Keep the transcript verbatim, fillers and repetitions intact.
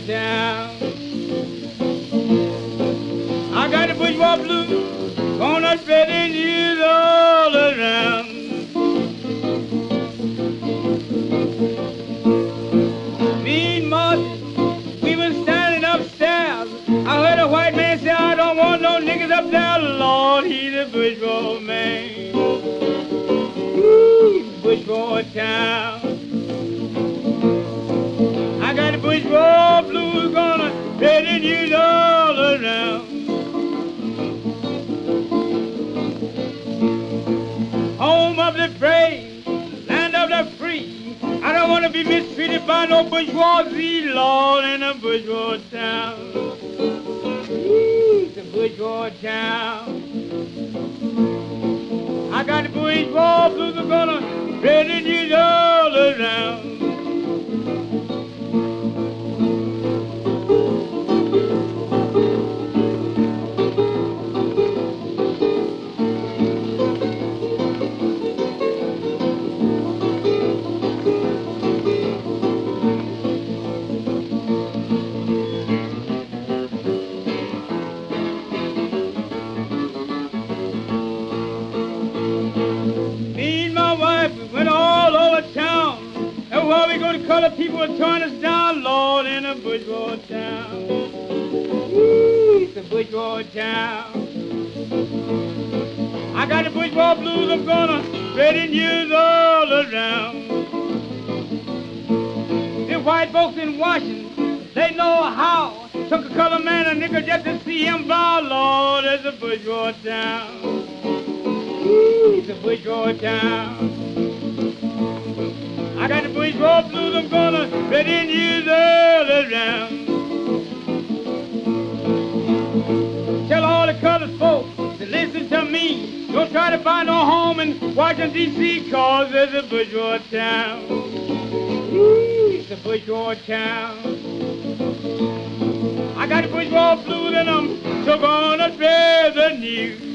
town. I got the bourgeois blues, gonna spread the news all around. Me and Marcy, we was standing upstairs. I heard a white man say, I don't want no niggas up there. Lord, he's a bourgeois man. Ooh, bourgeois town. I got the bourgeois blues gonna spread the news all around. Home of the brave, land of the free. I don't want to be mistreated by no bourgeoisie, Lord, in a bourgeois town. Ooh, it's a bourgeois town. I got the bourgeois blues are gonna spread the news all around. Color people are turn us down, Lord, in a bourgeois town. Ooh, it's a bourgeois town. I got the bourgeois blues, I'm gonna spread the news all around. The white folks in Washington, they know how. Took a color man, a nigga, just to see him bow, Lord, it's a bourgeois town. Ooh, it's a bourgeois town. I got the bourgeois blues, I'm gonna spread the news all around. Tell all the colored folks to listen to me. Don't try to find no home in Washington, D C, cause there's a bourgeois town. Ooh, it's a bourgeois town. I got the bourgeois blues and I'm so gonna spread the news.